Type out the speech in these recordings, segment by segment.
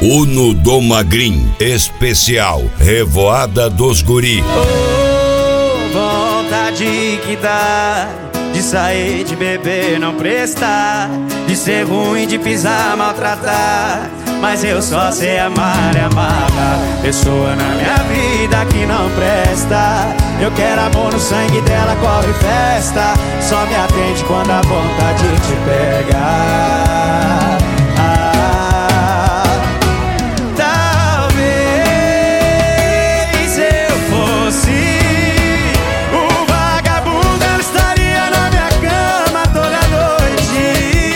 Uno do Magrin, especial Revoada dos Guri. Oh, vontade que dá de sair, de beber, não prestar, de ser ruim, de pisar, maltratar. Mas eu só sei amar e amar a pessoa na minha vida que não presta. Eu quero amor no sangue dela, corre festa. Só me atende quando a vontade te pega. Talvez eu fosse um vagabundo, ela estaria na minha cama toda noite.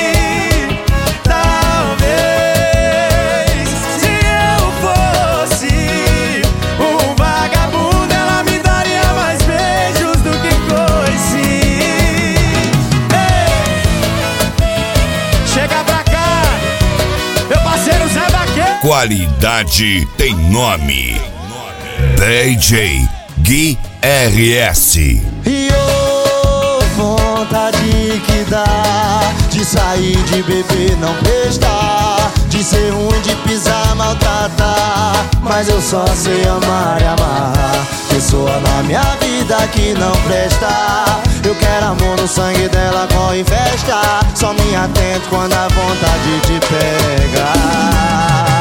Talvez se eu fosse um vagabundo, ela me daria mais beijos do que coice. Ei, chega pra cá, meu parceiro Zé Vaqueiro. Qualidade tem nome. DJ Gui RS. E oh, vontade que dá de sair, de beber, não prestar, de ser ruim, de pisar, maltratar. Mas eu só sei amar e amar pessoa na minha vida que não presta. Eu quero amor no sangue dela, corre festa. Só me atento quando a vontade te pega.